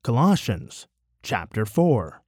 Colossians chapter 4.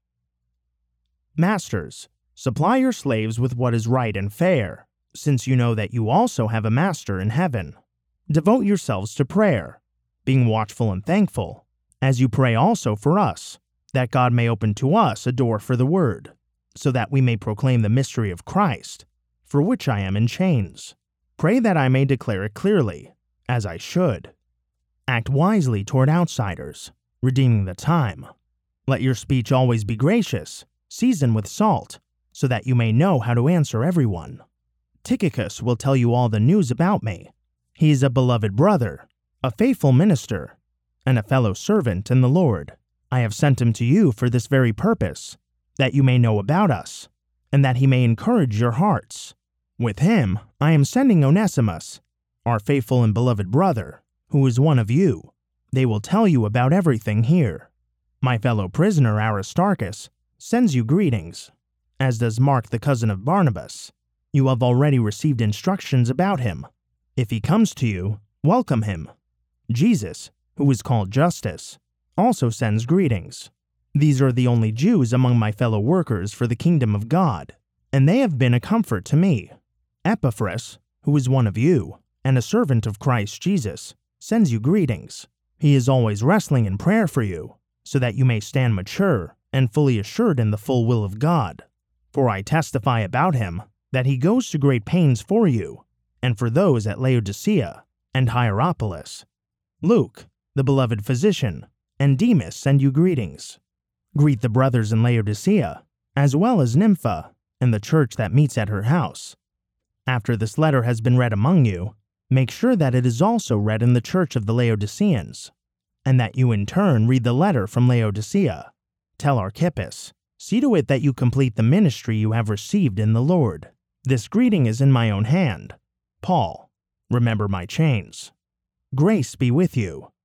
Masters, supply your slaves with what is right and fair, since you know that you also have a master in heaven. Devote yourselves to prayer, being watchful and thankful, as you pray also for us, that God may open to us a door for the word, so that we may proclaim the mystery of Christ, for which I am in chains. Pray that I may declare it clearly, as I should. Act wisely toward outsiders, redeeming the time. Let your speech always be gracious, seasoned with salt, so that you may know how to answer everyone. Tychicus will tell you all the news about me. He is a beloved brother, a faithful minister, and a fellow servant in the Lord. I have sent him to you for this very purpose, that you may know about us, and that he may encourage your hearts. With him I am sending Onesimus, our faithful and beloved brother, who is one of you. They will tell you about everything here. My fellow prisoner Aristarchus sends you greetings, as does Mark the cousin of Barnabas. You have already received instructions about him. If he comes to you, welcome him. Jesus, who is called Justus, also sends greetings. These are the only Jews among my fellow workers for the kingdom of God, and they have been a comfort to me. Epaphras, who is one of you, and a servant of Christ Jesus, sends you greetings. He is always wrestling in prayer for you, so that you may stand mature and fully assured in the full will of God. For I testify about him that he goes to great pains for you, and for those at Laodicea and Hierapolis. Luke, the beloved physician, and Demas send you greetings. Greet the brothers in Laodicea, as well as Nympha, and the church that meets at her house. After this letter has been read among you, make sure that it is also read in the church of the Laodiceans, and that you in turn read the letter from Laodicea. Tell Archippus, see to it that you complete the ministry you have received in the Lord. This greeting is in my own hand. Paul, remember my chains. Grace be with you.